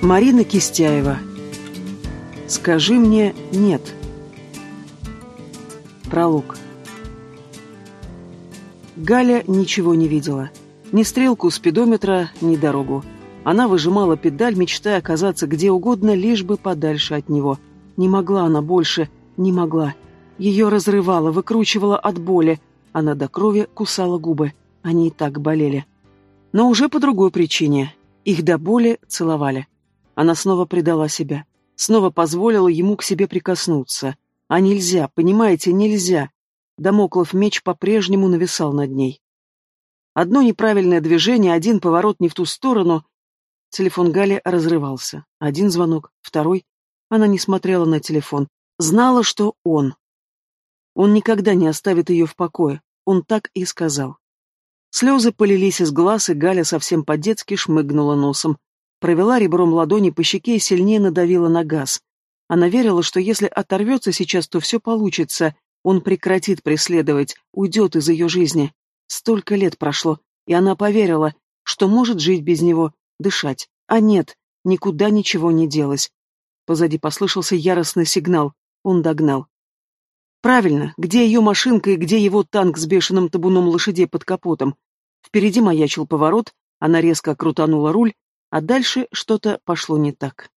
Марина Кистяева. Скажи мне «нет». Пролог. Галя ничего не видела. Ни стрелку спидометра, ни дорогу. Она выжимала педаль, мечтая оказаться где угодно, лишь бы подальше от него. Не могла она больше, не могла. Ее разрывало, выкручивало от боли. Она до крови кусала губы. Они и так болели. Но уже по другой причине. Их до боли целовали. Она снова предала себя. Снова позволила ему к себе прикоснуться. А нельзя, понимаете, нельзя. Дамоклов меч по-прежнему нависал над ней. Одно неправильное движение, один поворот не в ту сторону. Телефон Гали разрывался. Один звонок, второй. Она не смотрела на телефон. Знала, что он. Он никогда не оставит ее в покое. Он так и сказал. Слезы полились из глаз, и Галя совсем по-детски шмыгнула носом. Провела ребром ладони по щеке и сильнее надавила на газ. Она верила, что если оторвется сейчас, то все получится. Он прекратит преследовать, уйдет из ее жизни. Столько лет прошло, и она поверила, что может жить без него, дышать. А нет, никуда ничего не делось. Позади послышался яростный сигнал. Он догнал. Правильно, где ее машинка и где его танк с бешеным табуном лошадей под капотом? Впереди маячил поворот, она резко крутанула руль, а дальше что-то пошло не так.